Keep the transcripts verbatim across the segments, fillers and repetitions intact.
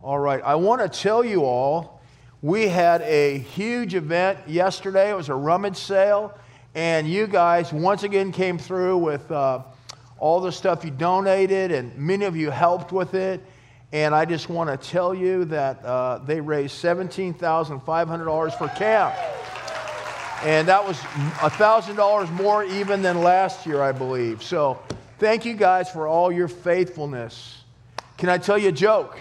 All right, I want to tell you all, we had a huge event yesterday. It was a rummage sale, and you guys once again came through with uh, all the stuff you donated, and many of you helped with it. And I just want to tell you that uh, they raised seventeen thousand five hundred dollars for camp. And that was one thousand dollars more even than last year, I believe. So thank you guys for all your faithfulness. Can I tell you a joke?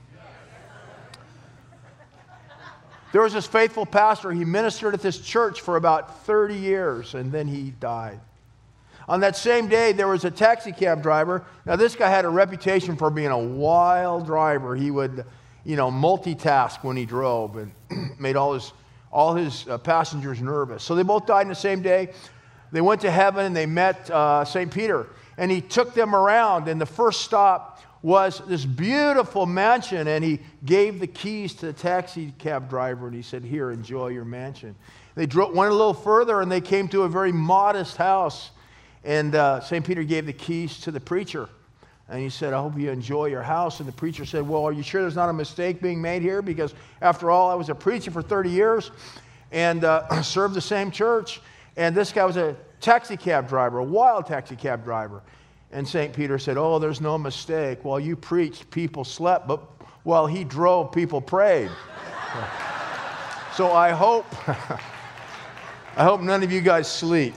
There was this faithful pastor. He ministered at this church for about thirty years, and then he died. On that same day, there was a taxi cab driver. Now, this guy had a reputation for being a wild driver. He would, you know, multitask when he drove and made all his, all his uh, passengers nervous. So they both died on the same day. They went to heaven, and they met uh, Saint Peter. And he took them around, and the first stop was this beautiful mansion, and he gave the keys to the taxi cab driver, and he said, "Here, enjoy your mansion." They drove, went a little further, and they came to a very modest house, and uh, Saint Peter gave the keys to the preacher, and he said, "I hope you enjoy your house." And the preacher said, "Well, are you sure there's not a mistake being made here? Because after all, I was a preacher for thirty years and uh, served the same church, and this guy was a taxi cab driver, a wild taxi cab driver." And Saint Peter said, "Oh, there's no mistake. While you preached, people slept, but while he drove, people prayed." So I hope, I hope none of you guys sleep.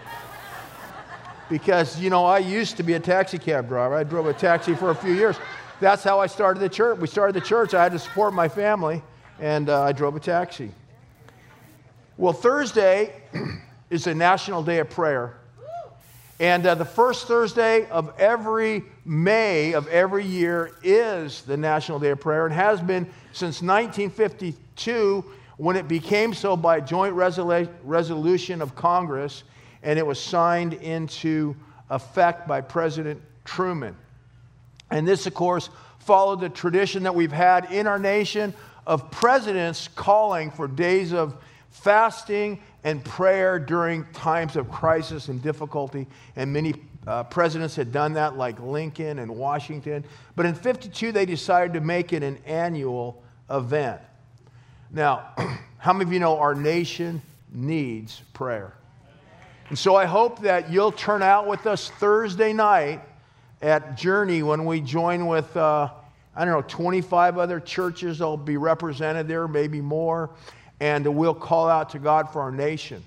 Because, you know, I used to be a taxi cab driver. I drove a taxi for a few years. That's how I started the church. We started the church. I had to support my family, and uh, I drove a taxi. Well, Thursday is the National Day of Prayer. And uh, the first Thursday of every May of every year is the National Day of Prayer, and has been since nineteen fifty-two, when it became so by joint resolu- resolution of Congress, and it was signed into effect by President Truman. And this, of course, followed the tradition that we've had in our nation of presidents calling for days of fasting and prayer during times of crisis and difficulty. And many uh, presidents had done that, like Lincoln and Washington. But in fifty-two, they decided to make it an annual event. Now, how many of you know our nation needs prayer? And so I hope that you'll turn out with us Thursday night at Journey when we join with, uh, I don't know, twenty-five other churches that will be represented there, maybe more. And we'll call out to God for our nation.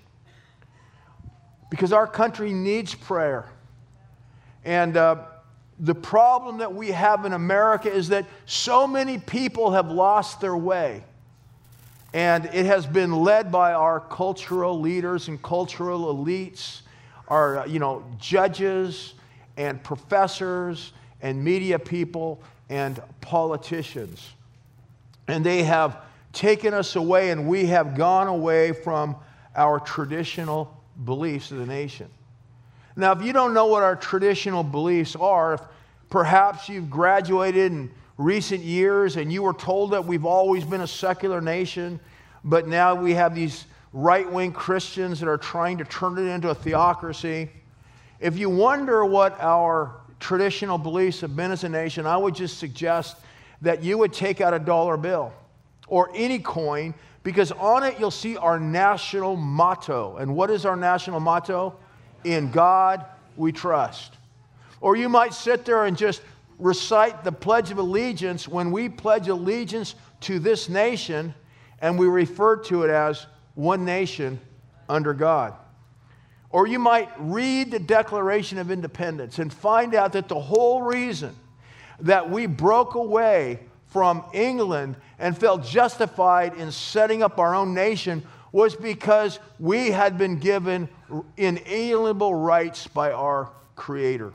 Because our country needs prayer. And uh, the problem that we have in America is that so many people have lost their way. And it has been led by our cultural leaders and cultural elites, our, you know, judges and professors and media people and politicians. And they have taken us away, and we have gone away from our traditional beliefs of the nation. Now, if you don't know what our traditional beliefs are, if perhaps you've graduated in recent years and you were told that we've always been a secular nation, but now we have these right-wing Christians that are trying to turn it into a theocracy. If you wonder what our traditional beliefs have been as a nation, I would just suggest that you would take out a dollar bill or any coin, because on it you'll see our national motto. And what is our national motto? In God we trust. Or you might sit there and just recite the Pledge of Allegiance when we pledge allegiance to this nation, and we refer to it as one nation under God. Or you might read the Declaration of Independence and find out that the whole reason that we broke away from England and felt justified in setting up our own nation was because we had been given inalienable rights by our Creator.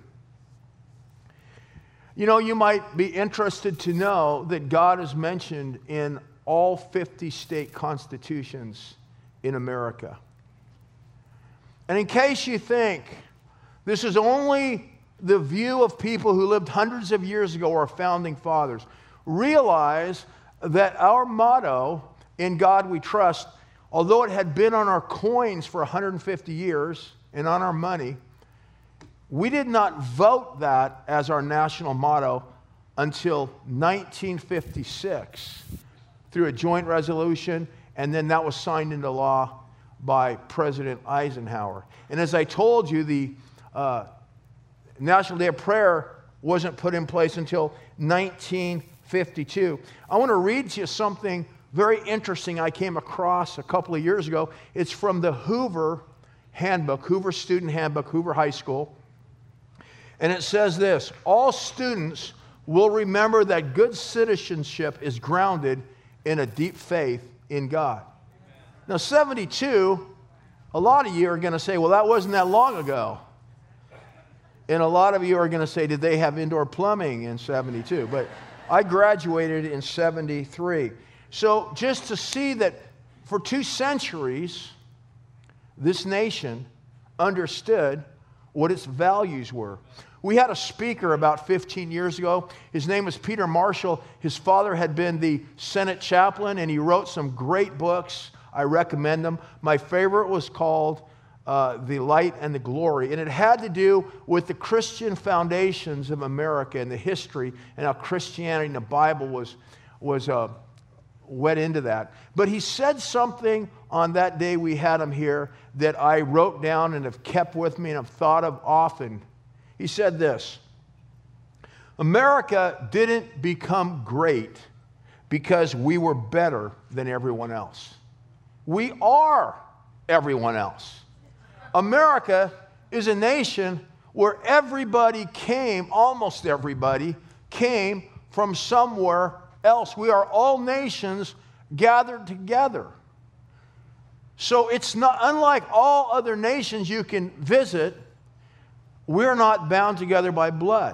You know, you might be interested to know that God is mentioned in all fifty state constitutions in America. And in case you think this is only the view of people who lived hundreds of years ago, our founding fathers, realize that our motto, in God we trust, although it had been on our coins for one hundred fifty years and on our money, we did not vote that as our national motto until nineteen fifty-six through a joint resolution, and then that was signed into law by President Eisenhower. And as I told you, the uh, National Day of Prayer wasn't put in place until nineteen fifty-two. I want to read to you something very interesting I came across a couple of years ago. It's from the Hoover Handbook, Hoover Student Handbook, Hoover High School. And it says this: all students will remember that good citizenship is grounded in a deep faith in God. Now, seventy-two, a lot of you are going to say, well, that wasn't that long ago. And a lot of you are going to say, did they have indoor plumbing in seventy-two? But I graduated in seventy-three. So just to see that for two centuries, this nation understood what its values were. We had a speaker about fifteen years ago. His name was Peter Marshall. His father had been the Senate chaplain, and he wrote some great books. I recommend them. My favorite was called uh, The Light and the Glory, and it had to do with the Christian foundations of America and the history and how Christianity and the Bible was, was uh, wet into that. But he said something on that day we had him here that I wrote down and have kept with me and have thought of often. He said this: America didn't become great because we were better than everyone else. We are everyone else. America is a nation where everybody came, almost everybody, came from somewhere else. We are all nations gathered together. So it's not, unlike all other nations you can visit, we're not bound together by blood.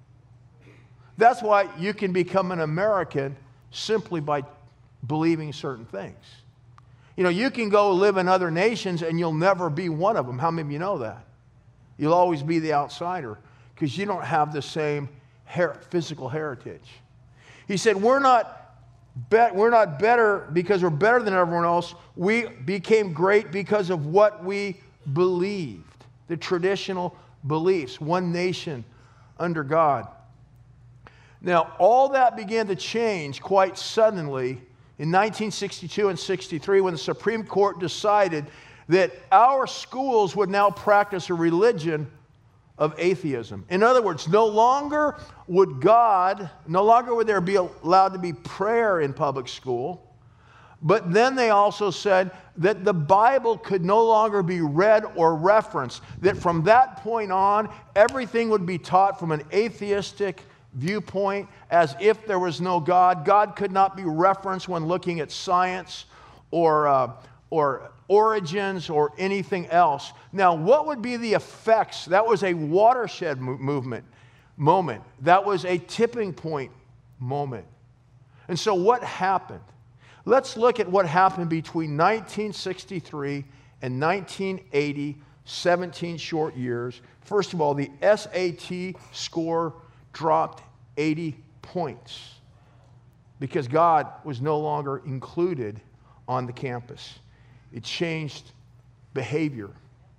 That's why you can become an American simply by believing certain things. You know, you can go live in other nations and you'll never be one of them. How many of you know that? You'll always be the outsider because you don't have the same her- physical heritage. He said, we're not, be- we're not better because we're better than everyone else. We became great because of what we believed, the traditional beliefs, one nation under God. Now, all that began to change quite suddenly in nineteen sixty-two and sixty-three when the Supreme Court decided that our schools would now practice a religion of atheism. In other words, no longer would God, no longer would there be allowed to be prayer in public school, but then they also said that the Bible could no longer be read or referenced, that from that point on, everything would be taught from an atheistic viewpoint, as if there was no God. God could not be referenced when looking at science or, uh, or origins or anything else. Now, what would be the effects? That was a watershed mo- movement moment. That was a tipping point moment. And so what happened? Let's look at what happened between nineteen sixty-three and nineteen eighty, seventeen short years. First of all, the S A T score dropped eighty points because God was no longer included on the campus. It changed behavior.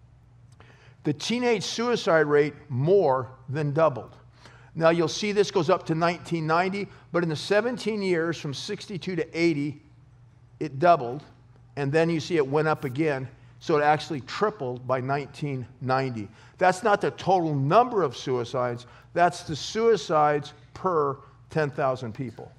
The teenage suicide rate more than doubled. Now you'll see this goes up to nineteen ninety, but in the seventeen years from sixty-two to eighty, it doubled, and then you see it went up again, so it actually tripled by nineteen ninety. That's not the total number of suicides, that's the suicides per ten thousand people.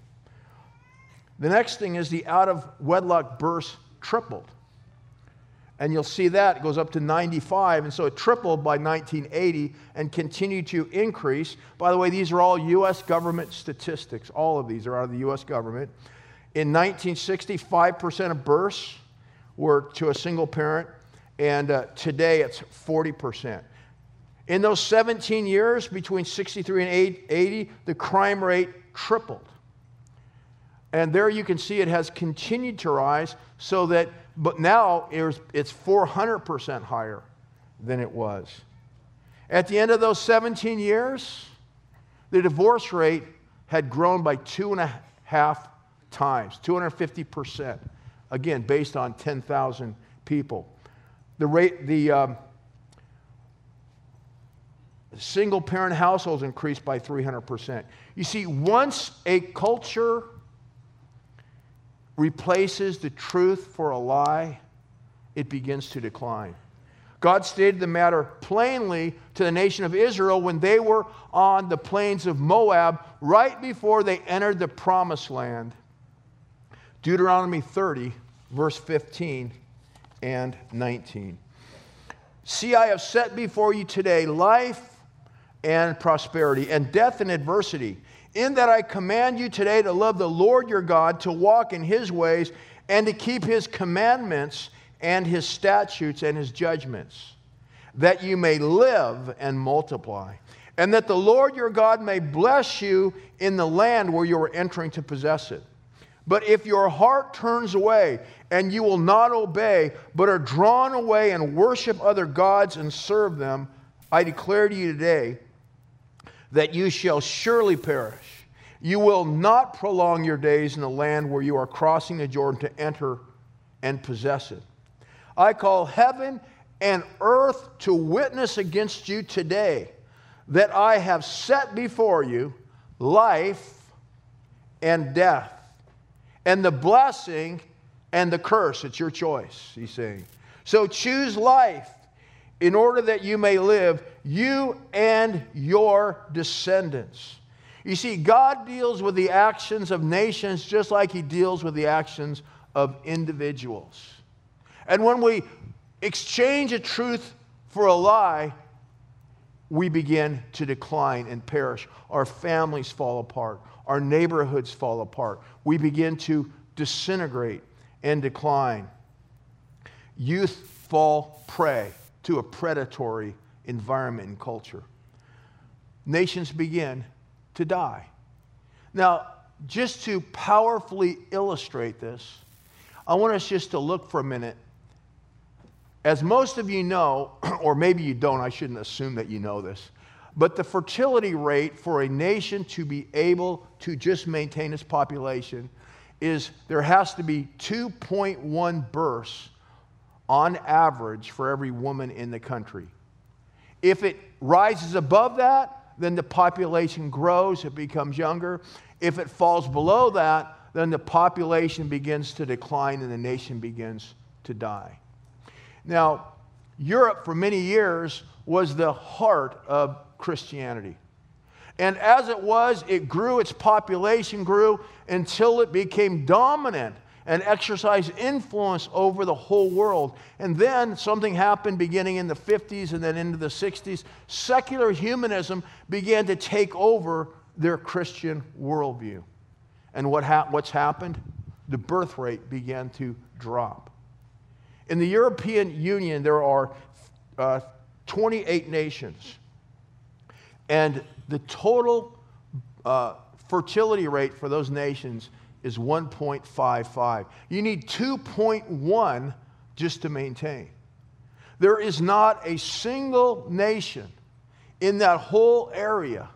The next thing is the out-of-wedlock births tripled. And you'll see that it goes up to ninety-five, and so it tripled by nineteen eighty and continued to increase. By the way, these are all U S government statistics. All of these are out of the U S government. In nineteen sixty, five percent of births were to a single parent, and uh, today it's forty percent. In those seventeen years, between sixty-three and eighty, the crime rate tripled. And there you can see it has continued to rise, so that, but now it's four hundred percent higher than it was. At the end of those seventeen years, the divorce rate had grown by two and a half times, two hundred fifty percent. Again, based on ten thousand people. The rate, the um, single-parent households increased by three hundred percent. You see, once a culture replaces the truth for a lie, it begins to decline. God stated the matter plainly to the nation of Israel when they were on the plains of Moab right before they entered the promised land. Deuteronomy thirty, verse fifteen and nineteen. See, I have set before you today life and prosperity, and death and adversity. In that I command you today to love the Lord your God, to walk in his ways, and to keep his commandments and his statutes and his judgments, that you may live and multiply, and that the Lord your God may bless you in the land where you are entering to possess it. But if your heart turns away, and you will not obey, but are drawn away and worship other gods and serve them, I declare to you today that you shall surely perish. You will not prolong your days in the land where you are crossing the Jordan to enter and possess it. I call heaven and earth to witness against you today that I have set before you life and death, and the blessing and the curse. It's your choice, he's saying. So choose life in order that you may live, you and your descendants. You see, God deals with the actions of nations just like he deals with the actions of individuals. And when we exchange a truth for a lie, we begin to decline and perish. Our families fall apart. Our neighborhoods fall apart. We begin to disintegrate and decline. Youth fall prey to a predatory environment and culture. Nations begin to die. Now, just to powerfully illustrate this, I want us just to look for a minute. As most of you know, or maybe you don't, I shouldn't assume that you know this, but the fertility rate for a nation to be able to just maintain its population is there has to be two point one births on average for every woman in the country. If it rises above that, then the population grows, it becomes younger. If it falls below that, then the population begins to decline and the nation begins to die. Now, Europe for many years was the heart of Christianity. And as it was, it grew, its population grew until it became dominant and exercised influence over the whole world. And then something happened beginning in the fifties and then into the sixties. Secular humanism began to take over their Christian worldview. And what ha- what's happened? The birth rate began to drop. In the European Union, there are uh, twenty-eight nations. And the total uh, fertility rate for those nations is one point five five. You need two point one just to maintain. There is not a single nation in that whole area,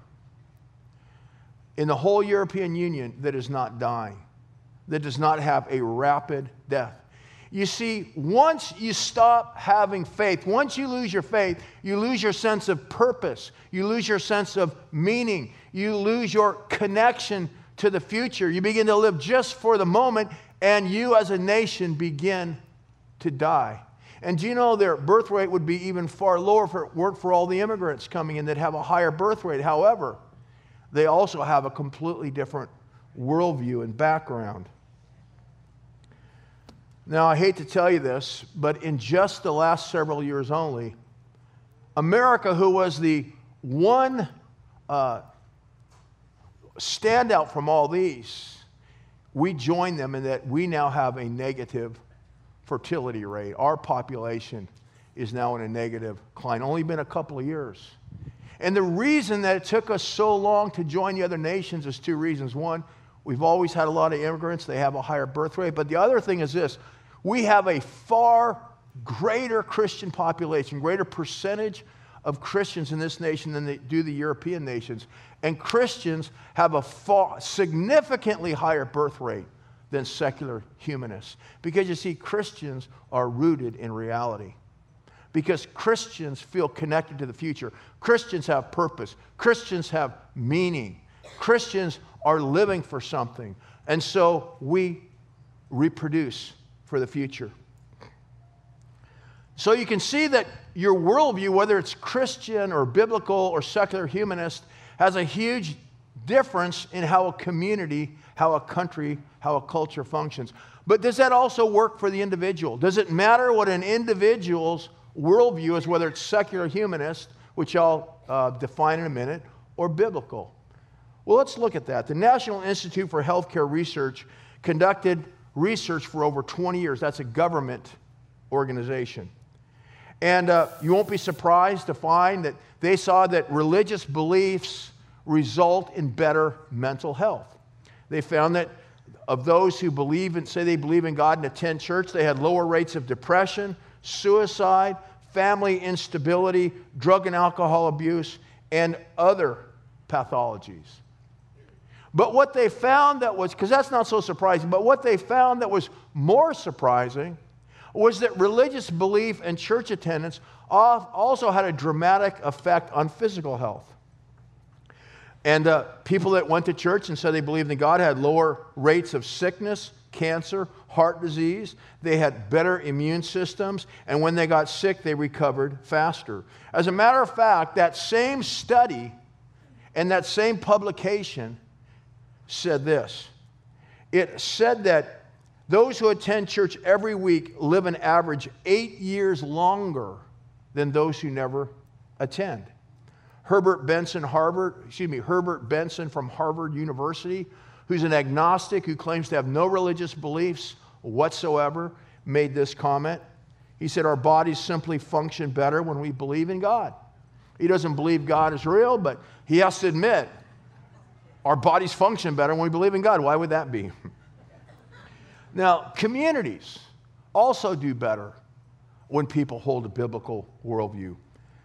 in the whole European Union, that is not dying, that does not have a rapid death. You see, once you stop having faith, once you lose your faith, you lose your sense of purpose, you lose your sense of meaning, you lose your connection to the future. You begin to live just for the moment, and you as a nation begin to die. And do you know their birth rate would be even far lower if it weren't for all the immigrants coming in that have a higher birth rate. However, they also have a completely different worldview and background. Now, I hate to tell you this, but in just the last several years only, America, who was the one uh, standout from all these, we joined them in that we now have a negative fertility rate. Our population is now in a negative decline. Only been a couple of years. And the reason that it took us so long to join the other nations is two reasons. One, we've always had a lot of immigrants. They have a higher birth rate. But the other thing is this. We have a far greater Christian population, greater percentage of Christians in this nation than they do the European nations. And Christians have a far, significantly higher birth rate than secular humanists. Because you see, Christians are rooted in reality. because Christians feel connected to the future. Christians have purpose. Christians have meaning. Christians are living for something. And so we reproduce for the future. So you can see that your worldview, whether it's Christian or biblical or secular humanist, has a huge difference in how a community, how a country, how a culture functions. But does that also work for the individual? Does it matter what an individual's worldview is, whether it's secular humanist, which I'll uh, define in a minute, or biblical? Well, let's look at that. The National Institute for Healthcare Research conducted research for over twenty years. That's a government organization. And uh, you won't be surprised to find that they saw that religious beliefs result in better mental health. They found that of those who believe and say they believe in God and attend church, they had lower rates of depression, suicide, family instability, drug and alcohol abuse, and other pathologies. But what they found that was, because that's not so surprising, but what they found that was more surprising was that religious belief and church attendance also had a dramatic effect on physical health. And uh, people that went to church and said they believed in God had lower rates of sickness, cancer, heart disease. They had better immune systems, and when they got sick, they recovered faster. As a matter of fact, that same study and that same publication said this. It said that those who attend church every week live an average eight years longer than those who never attend. Herbert Benson, Harvard, excuse me, Herbert Benson from Harvard University, who's an agnostic who claims to have no religious beliefs whatsoever, made this comment. He said, our bodies simply function better when we believe in God. He doesn't believe God is real, but he has to admit, our bodies function better when we believe in God. Why would that be? Now, communities also do better when people hold a biblical worldview.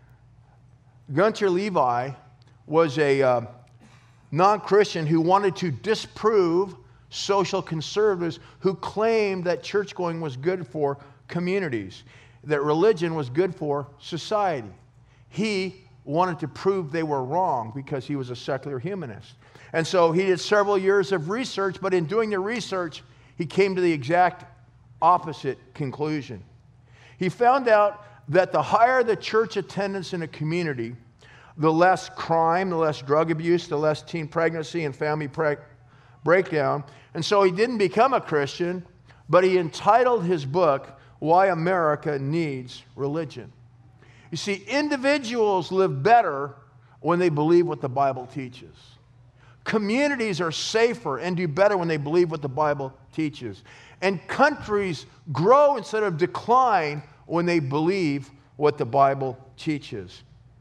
Gunter Levi was a uh, non-Christian who wanted to disprove social conservatives who claimed that church-going was good for communities, that religion was good for society. He wanted to prove they were wrong because he was a secular humanist. And so he did several years of research, but in doing the research, he came to the exact opposite conclusion. He found out that the higher the church attendance in a community, the less crime, the less drug abuse, the less teen pregnancy and family pre- breakdown. And so he didn't become a Christian, but he entitled his book, Why America Needs Religion. You see, individuals live better when they believe what the Bible teaches. Communities are safer and do better when they believe what the Bible teaches. And countries grow instead of decline when they believe what the Bible teaches.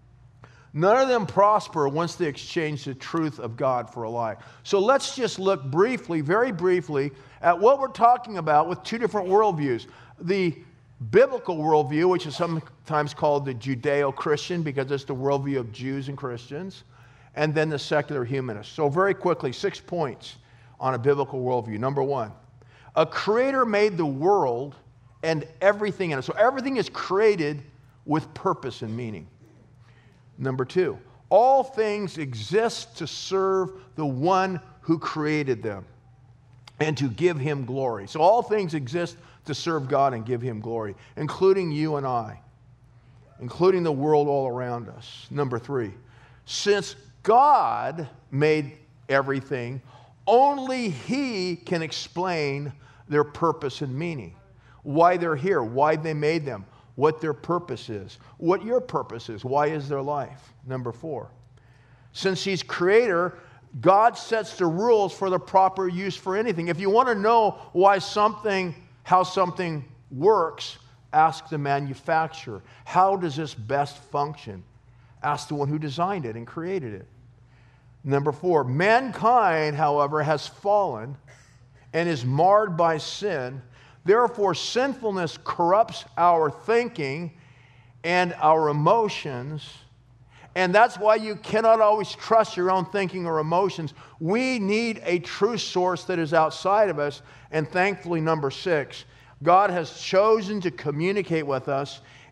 None of them prosper once they exchange the truth of God for a lie. So let's just look briefly, very briefly, at what we're talking about with two different worldviews. The biblical worldview, which is sometimes called the Judeo-Christian because it's the worldview of Jews and Christians, and then the secular humanist. So very quickly, six points on a biblical worldview. Number one, a creator made the world and everything in it. So everything is created with purpose and meaning. Number two, all things exist to serve the one who created them and to give him glory. So all things exist to serve God and give him glory, including you and I, including the world all around us. Number three, since God made everything, only he can explain their purpose and meaning, why they're here, why they made them, what their purpose is, what your purpose is, why is their life. Number four, since he's creator, God sets the rules for the proper use for anything. If you want to know why something, how something works, ask the manufacturer. How does this best function? Ask the one who designed it and created it. Number four, mankind, however, has fallen and is marred by sin. Therefore, sinfulness corrupts our thinking and our emotions. And that's why you cannot always trust your own thinking or emotions. We need a true source that is outside of us. And thankfully, number six, God has chosen to communicate with us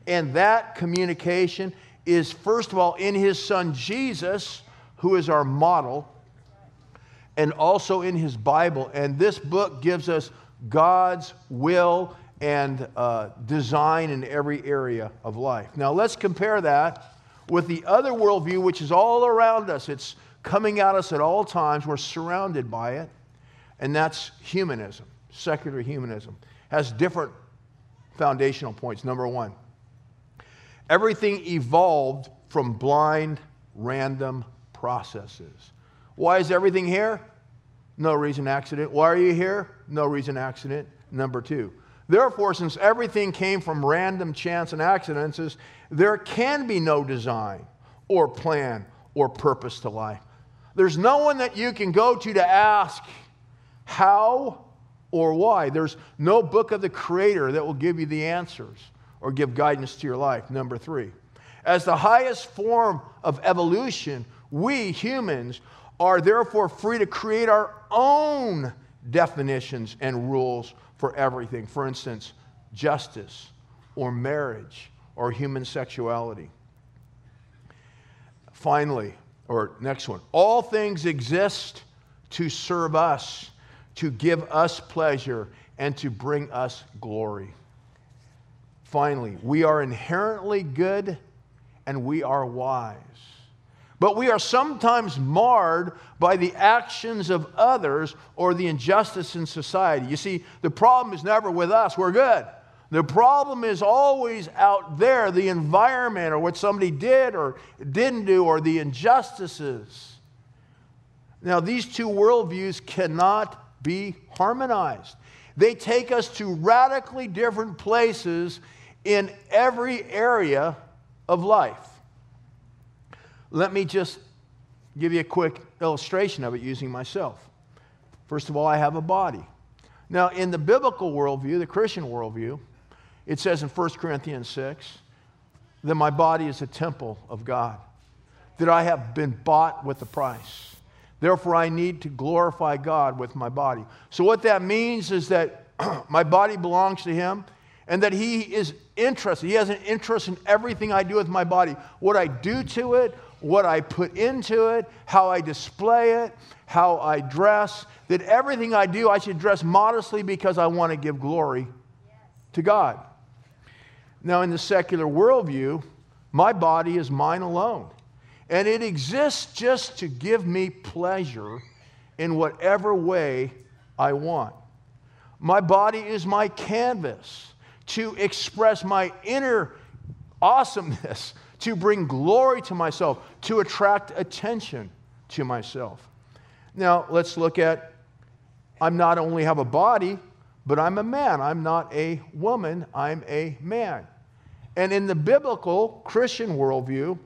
And that communication is, first of all, in his son Jesus, who is our model, and also in his Bible. And this book gives us God's will and uh, design in every area of life. Now let's compare that with the other worldview, which is all around us. It's coming at us at all times. We're surrounded by it. And that's humanism, secular humanism. Has different foundational points. Number one, everything evolved from blind, random processes. Why is everything here? No reason accident. Why are you here? No reason accident. Number two, therefore, since everything came from random chance and accidents, there can be no design or plan or purpose to life. There's no one that you can go to to ask how or why. There's no book of the Creator that will give you the answers or give guidance to your life. Number three, as the highest form of evolution, we humans are therefore free to create our own definitions and rules for everything. For instance, justice or marriage or human sexuality. Finally, or next one, all things exist to serve us, to give us pleasure, and to bring us glory. Finally, we are inherently good and we are wise. But we are sometimes marred by the actions of others or the injustice in society. You see, the problem is never with us. We're good. The problem is always out there, the environment or what somebody did or didn't do or the injustices. Now, these two worldviews cannot be harmonized. They take us to radically different places in every area of life. Let me just give you a quick illustration of it using myself. First of all, I have a body. Now, in the biblical worldview, the Christian worldview, it says in First Corinthians six that my body is a temple of God, that I have been bought with a price. Therefore, I need to glorify God with my body. So what that means is that my body belongs to Him and that He is interested. He has an interest in everything I do with my body. What I do to it, what I put into it, how I display it, how I dress, that everything I do, I should dress modestly because I want to give glory to God. Now, in the secular worldview, my body is mine alone. And it exists just to give me pleasure in whatever way I want. My body is my canvas to express my inner awesomeness, to bring glory to myself, to attract attention to myself. Now, let's look at, I not only have a body, but I'm a man. I'm not a woman, I'm a man. And in the biblical Christian worldview,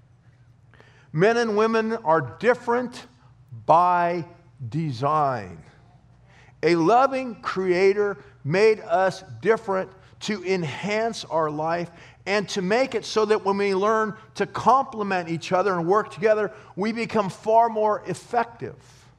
men and women are different by design. A loving Creator made us different to enhance our life and to make it so that when we learn to complement each other and work together, we become far more effective.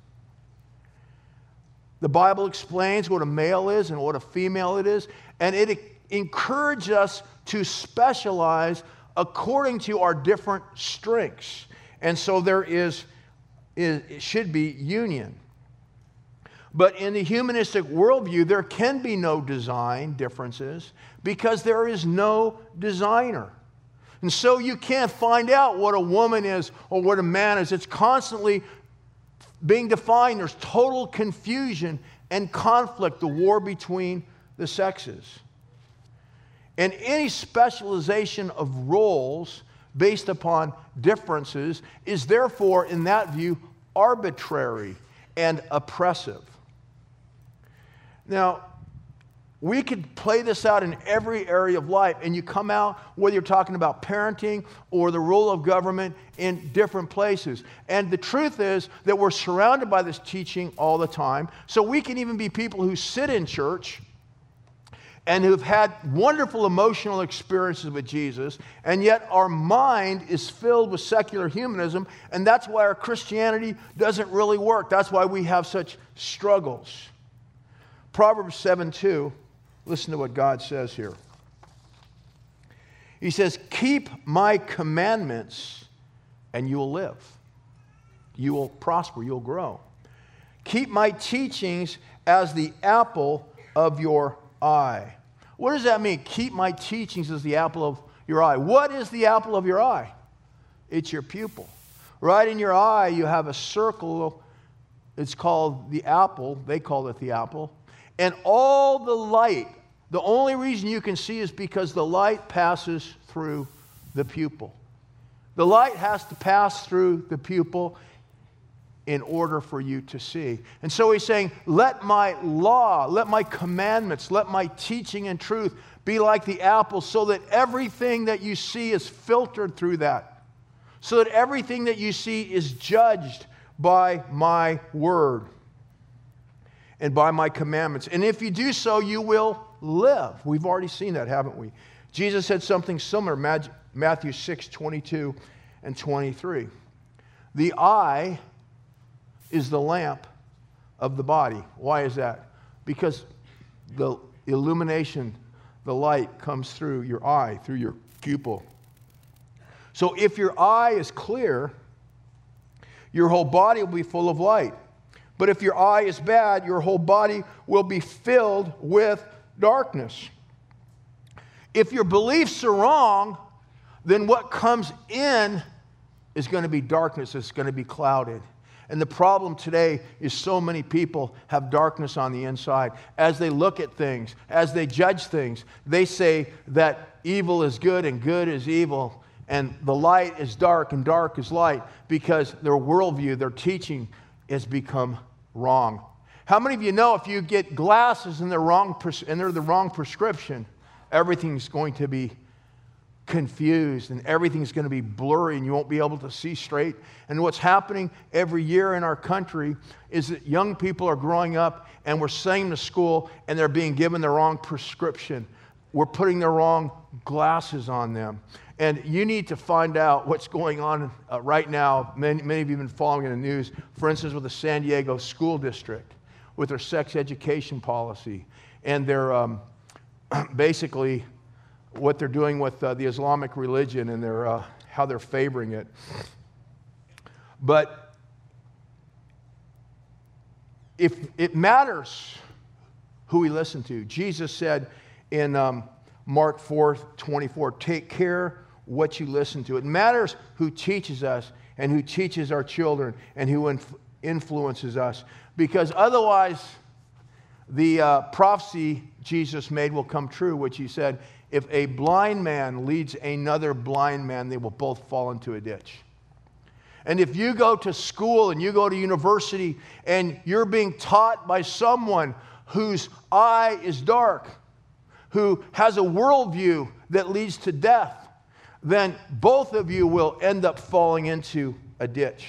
The Bible explains what a male is and what a female it is, and it encourages us to specialize according to our different strengths. And so there is, is it should be union. But in the humanistic worldview, there can be no design differences because there is no designer. And so you can't find out what a woman is or what a man is. It's constantly being defined. There's total confusion and conflict, the war between the sexes. And any specialization of roles based upon differences is therefore, in that view, arbitrary and oppressive. Now, we could play this out in every area of life, and you come out, whether you're talking about parenting or the role of government, in different places. And the truth is that we're surrounded by this teaching all the time, so we can even be people who sit in church and who've had wonderful emotional experiences with Jesus, and yet our mind is filled with secular humanism, and that's why our Christianity doesn't really work. That's why we have such struggles. Proverbs seven two, listen to what God says here. He says, keep my commandments and you will live. You will prosper, you'll grow. Keep my teachings as the apple of your eye. What does that mean? Keep my teachings as the apple of your eye. What is the apple of your eye? It's your pupil. Right in your eye, you have a circle. It's called the apple. They call it the apple. And all the light, the only reason you can see is because the light passes through the pupil. The light has to pass through the pupil in order for you to see. And so he's saying, let my law, let my commandments, let my teaching and truth be like the apple, so that everything that you see is filtered through that. So that everything that you see is judged by my word and by my commandments. And if you do so, you will live. We've already seen that, haven't we? Jesus said something similar, Matthew six, twenty-two and twenty-three. The eye is the lamp of the body. Why is that? Because the illumination, the light comes through your eye, through your pupil. So if your eye is clear, your whole body will be full of light. But if your eye is bad, your whole body will be filled with darkness. If your beliefs are wrong, then what comes in is going to be darkness. It's going to be clouded. And the problem today is so many people have darkness on the inside. As they look at things, as they judge things, they say that evil is good and good is evil, and the light is dark and dark is light, because their worldview, their teaching has become wrong. How many of you know if you get glasses and they're, wrong pres- and they're the wrong prescription, everything's going to be confused and everything's going to be blurry and you won't be able to see straight? And what's happening every year in our country is that young people are growing up and we're sending them to school and they're being given the wrong prescription. We're putting the wrong glasses on them. And you need to find out what's going on uh, right now. Many, many of you have been following in the news, for instance, with the San Diego School District, with their sex education policy. And they're um, basically what they're doing with uh, the Islamic religion and their, uh, how they're favoring it. But if it matters who we listen to. Jesus said in um, Mark four twenty-four, take care what you listen to. It matters who teaches us and who teaches our children and who inf- influences us. Because otherwise, the uh, prophecy Jesus made will come true, which he said, if a blind man leads another blind man, they will both fall into a ditch. And if you go to school and you go to university and you're being taught by someone whose eye is dark, who has a worldview that leads to death, then both of you will end up falling into a ditch.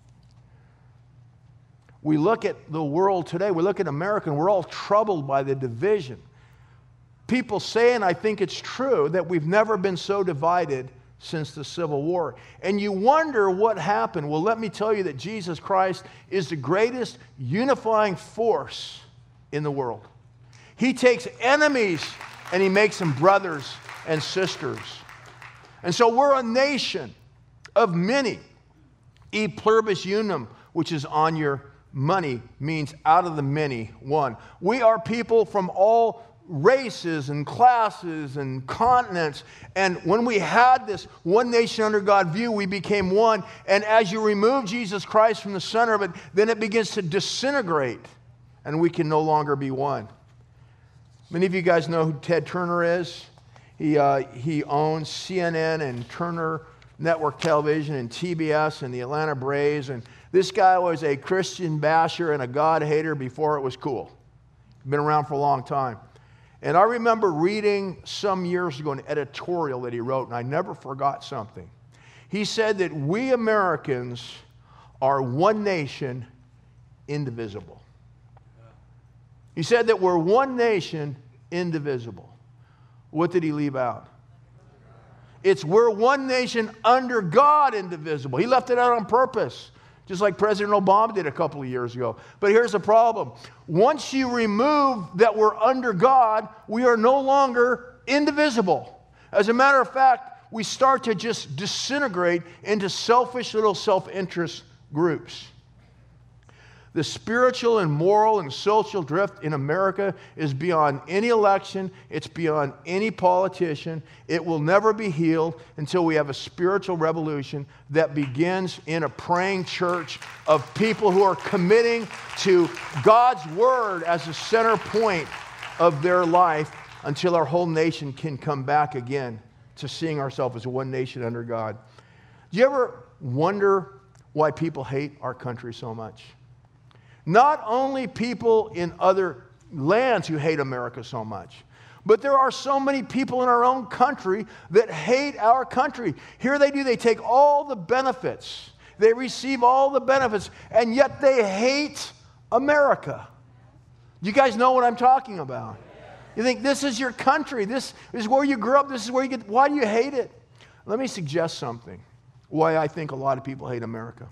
We look at the world today, we look at America, and we're all troubled by the division. People say, and I think it's true, that we've never been so divided since the Civil War. And you wonder what happened. Well, let me tell you that Jesus Christ is the greatest unifying force in the world. He takes enemies and he makes them brothers and sisters. And so we're a nation of many. E pluribus unum, which is on your money, means out of the many, one. We are people from all races and classes and continents. And when we had this one nation under God view, we became one. And as you remove Jesus Christ from the center of it, then it begins to disintegrate and we can no longer be one. Many of you guys know who Ted Turner is. He, uh, he owns C N N and Turner Network Television and T B S and the Atlanta Braves. And this guy was a Christian basher and a God hater before it was cool. Been around for a long time. And I remember reading some years ago an editorial that he wrote, and I never forgot something. He said that we Americans are one nation, indivisible. He said that we're one nation, indivisible. What did he leave out? It's we're one nation under God, indivisible. He left it out on purpose, just like President Obama did a couple of years ago. But here's the problem. Once you remove that we're under God, we are no longer indivisible. As a matter of fact, we start to just disintegrate into selfish little self-interest groups. The spiritual and moral and social drift in America is beyond any election. It's beyond any politician. It will never be healed until we have a spiritual revolution that begins in a praying church of people who are committing to God's word as the center point of their life until our whole nation can come back again to seeing ourselves as one nation under God. Do you ever wonder why people hate our country so much? Not only people in other lands who hate America so much, but there are so many people in our own country that hate our country. Here they do, they take all the benefits, they receive all the benefits, and yet they hate America. You guys know what I'm talking about. You think this is your country, this is where you grew up, this is where you get, why do you hate it? Let me suggest something, why I think a lot of people hate America.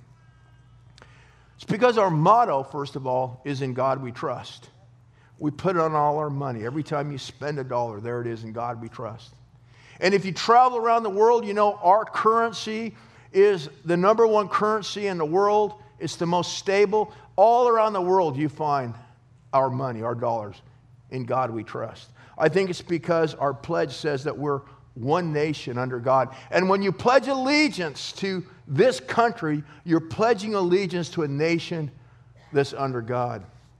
It's because our motto, first of all, is in God we trust. We put on all our money. Every time you spend a dollar, there it is, in God we trust. And if you travel around the world, you know our currency is the number one currency in the world. It's the most stable. All around the world you find our money, our dollars. In God we trust. I think it's because our pledge says that we're one nation under God. And when you pledge allegiance to this country, you're pledging allegiance to a nation that's under God.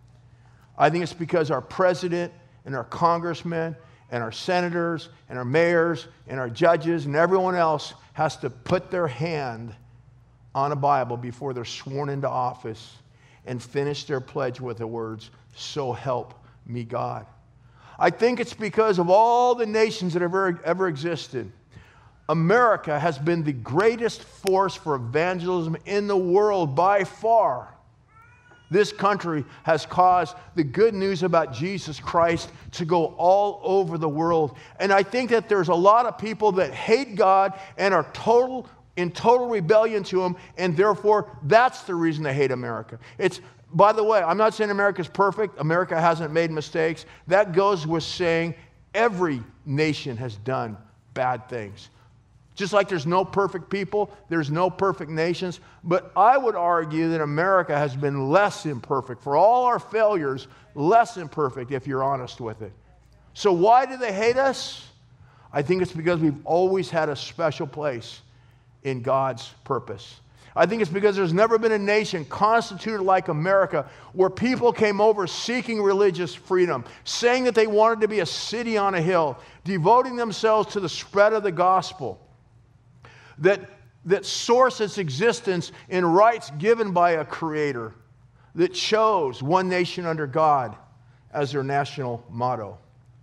I think it's because our president and our congressmen and our senators and our mayors and our judges and everyone else has to put their hand on a Bible before they're sworn into office and finish their pledge with the words, "So help me God." I think it's because of all the nations that have ever, ever existed, America has been the greatest force for evangelism in the world by far. This country has caused the good news about Jesus Christ to go all over the world. And I think that there's a lot of people that hate God and are total in total rebellion to Him, and therefore that's the reason they hate America. It's By the way, I'm not saying America's perfect. America hasn't made mistakes. That goes with saying every nation has done bad things. Just like there's no perfect people, there's no perfect nations. But I would argue that America has been less imperfect. For all our failures, less imperfect if you're honest with it. So why do they hate us? I think it's because we've always had a special place in God's purpose. I think it's because there's never been a nation constituted like America where people came over seeking religious freedom, saying that they wanted to be a city on a hill, devoting themselves to the spread of the gospel, that, that source its existence in rights given by a creator that chose one nation under God as their national motto.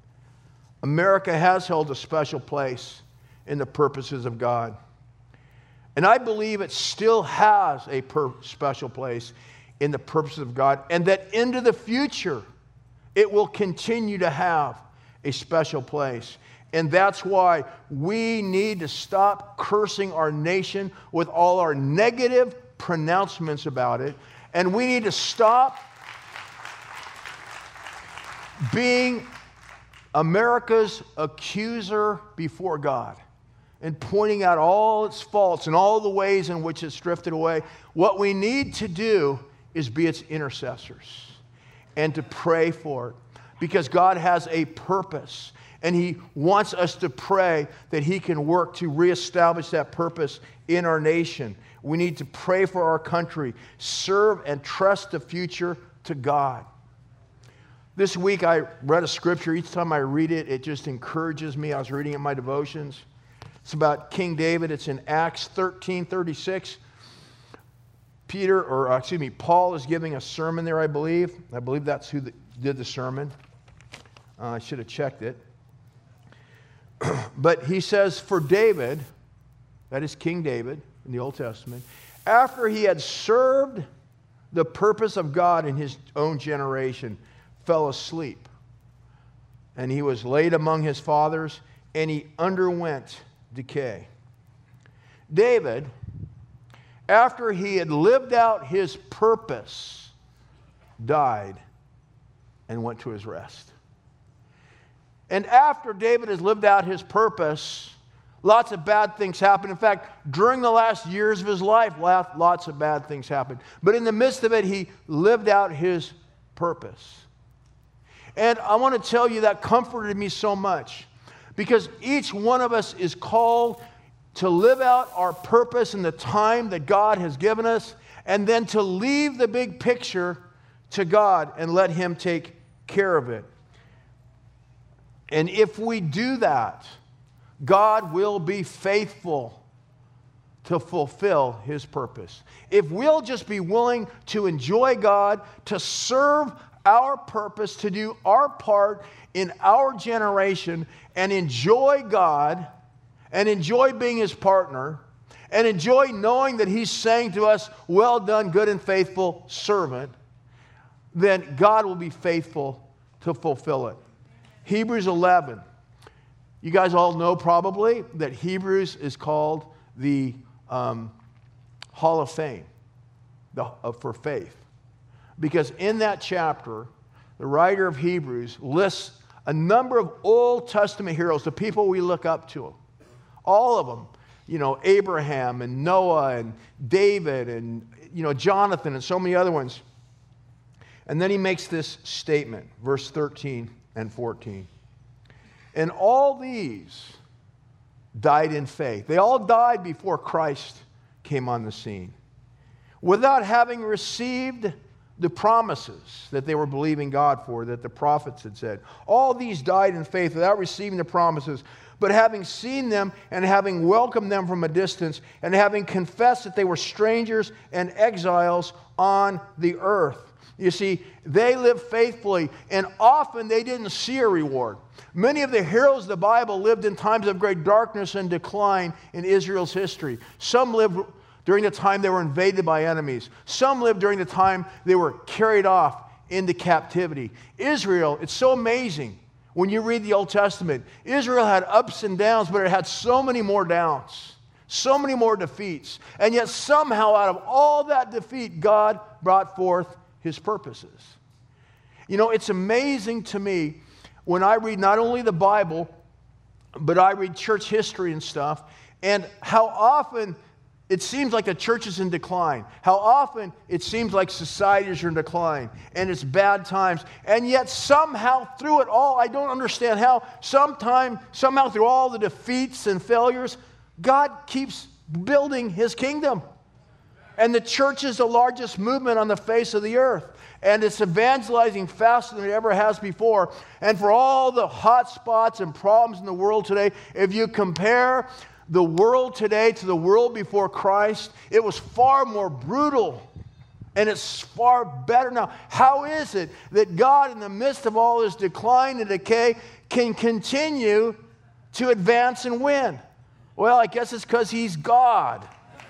America has held a special place in the purposes of God. And I believe it still has a per- special place in the purposes of God, and that into the future it will continue to have a special place. And that's why we need to stop cursing our nation with all our negative pronouncements about it, and we need to stop being America's accuser before God and pointing out all its faults and all the ways in which it's drifted away. What we need to do is be its intercessors and to pray for it, because God has a purpose, and He wants us to pray that He can work to reestablish that purpose in our nation. We need to pray for our country, serve and trust the future to God. This week I read a scripture. Each time I read it, it just encourages me. I was reading it in my devotions. It's about King David. It's in Acts thirteen thirty-six. Peter, or uh, excuse me, Paul is giving a sermon there, I believe. I believe that's who the, did the sermon. Uh, I should have checked it. But he says, for David, that is King David in the Old Testament, after he had served the purpose of God in his own generation, fell asleep. And he was laid among his fathers, and he underwent decay. David, after he had lived out his purpose, died and went to his rest. And after David has lived out his purpose, lots of bad things happen. In fact, during the last years of his life, lots of bad things happened. But in the midst of it, he lived out his purpose. And I want to tell you that comforted me so much, because each one of us is called to live out our purpose in the time that God has given us, and then to leave the big picture to God and let Him take care of it. And if we do that, God will be faithful to fulfill His purpose. If we'll just be willing to enjoy God, to serve our purpose, to do our part in our generation, and enjoy God, and enjoy being His partner, and enjoy knowing that He's saying to us, well done, good and faithful servant, then God will be faithful to fulfill it. Hebrews eleven. You guys all know probably that Hebrews is called the um, Hall of Fame the, uh, for faith. Because in that chapter, the writer of Hebrews lists a number of Old Testament heroes, the people we look up to. All of them. You know, Abraham and Noah and David and, you know, Jonathan and so many other ones. And then he makes this statement, verse thirteen and fourteen. And all these died in faith. They all died before Christ came on the scene, without having received the promises that they were believing God for, that the prophets had said. All these died in faith without receiving the promises, but having seen them and having welcomed them from a distance, and having confessed that they were strangers and exiles on the earth. You see, they lived faithfully, and often they didn't see a reward. Many of the heroes of the Bible lived in times of great darkness and decline in Israel's history. Some lived during the time they were invaded by enemies. Some lived during the time they were carried off into captivity. Israel, it's so amazing when you read the Old Testament. Israel had ups and downs, but it had so many more downs, so many more defeats. And yet somehow out of all that defeat, God brought forth His purposes. You know, it's amazing to me when I read not only the Bible, but I read church history and stuff, and how often it seems like the church is in decline. How often it seems like societies are in decline, and it's bad times. And yet somehow through it all, I don't understand how, sometime, somehow through all the defeats and failures, God keeps building His kingdom. And the church is the largest movement on the face of the earth. And it's evangelizing faster than it ever has before. And for all the hot spots and problems in the world today, if you compare the world today to the world before Christ, it was far more brutal. And it's far better now. How is it that God, in the midst of all this decline and decay, can continue to advance and win? Well, I guess it's because He's God.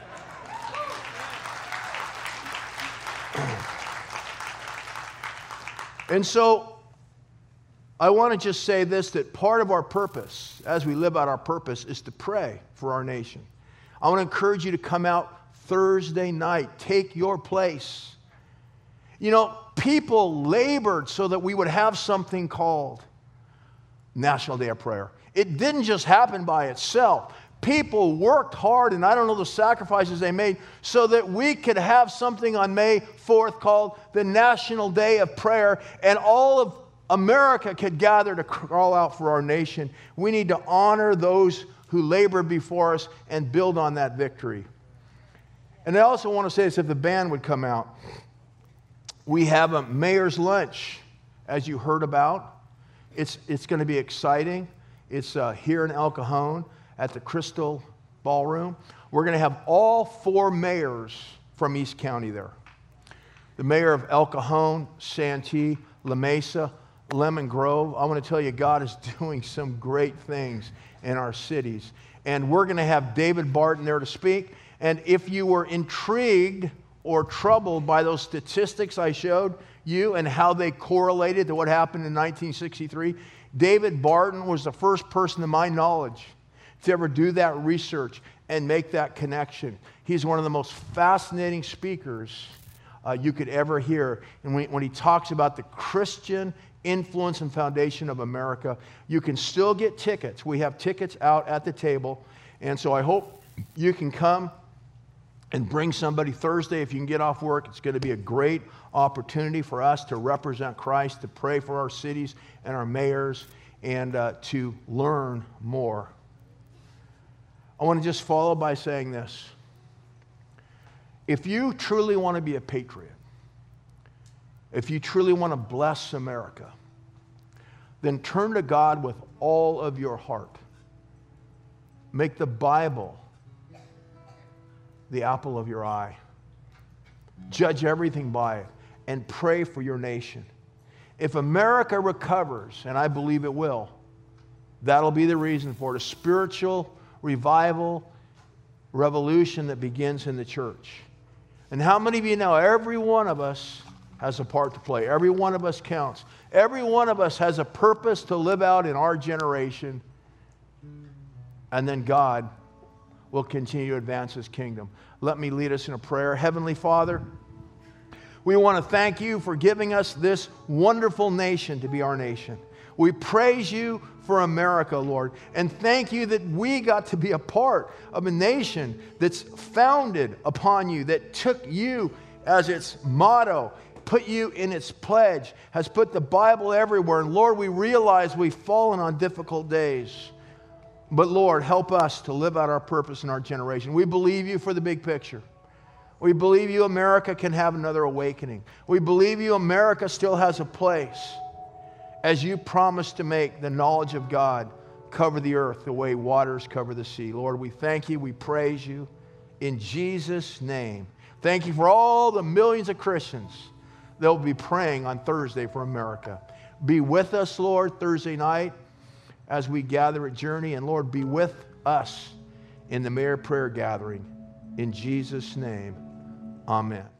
And so, I want to just say this, that part of our purpose, as we live out our purpose, is to pray for our nation. I want to encourage you to come out Thursday night. Take your place. You know, people labored so that we would have something called National Day of Prayer. It didn't just happen by itself. People worked hard, and I don't know the sacrifices they made, so that we could have something on May fourth called the National Day of Prayer, and all of America could gather to call out for our nation. We need to honor those who labored before us and build on that victory. And I also want to say this, if the band would come out. We have a mayor's lunch, as you heard about. It's, it's going to be exciting. It's uh, here in El Cajon at the Crystal Ballroom. We're going to have all four mayors from East County there. The mayor of El Cajon, Santee, La Mesa, Lemon Grove. I want to tell you, God is doing some great things in our cities. And we're going to have David Barton there to speak. And if you were intrigued or troubled by those statistics I showed you and how they correlated to what happened in nineteen sixty-three, David Barton was the first person to my knowledge to ever do that research and make that connection. He's one of the most fascinating speakers uh, you could ever hear. And when, when he talks about the Christian influence and foundation of America. You can still get tickets. We have tickets out at the table. And so I hope you can come and bring somebody Thursday. If you can get off work, it's going to be a great opportunity for us to represent Christ, to pray for our cities and our mayors, and uh, to learn more. I want to just follow by saying this. If you truly want to be a patriot, if you truly want to bless America, then turn to God with all of your heart. Make the Bible the apple of your eye. Judge everything by it and pray for your nation. If America recovers, and I believe it will, that'll be the reason for it, a spiritual revival, revolution that begins in the church. And how many of you know every one of us has a part to play? Every one of us counts. Every one of us has a purpose to live out in our generation. And then God will continue to advance His kingdom. Let me lead us in a prayer. Heavenly Father, we want to thank You for giving us this wonderful nation to be our nation. We praise You for America, Lord, and thank You that we got to be a part of a nation that's founded upon You, that took You as its motto, put You in its pledge, has put the Bible everywhere. And Lord, we realize we've fallen on difficult days. But Lord, help us to live out our purpose in our generation. We believe You for the big picture. We believe You, America can have another awakening. We believe You, America still has a place as You promised to make the knowledge of God cover the earth the way waters cover the sea. Lord, we thank You. We praise You in Jesus' name. Thank You for all the millions of Christians that will be praying on Thursday for America. Be with us, Lord, Thursday night as we gather at Journey. And Lord, be with us in the Mayor Prayer Gathering. In Jesus' name, amen.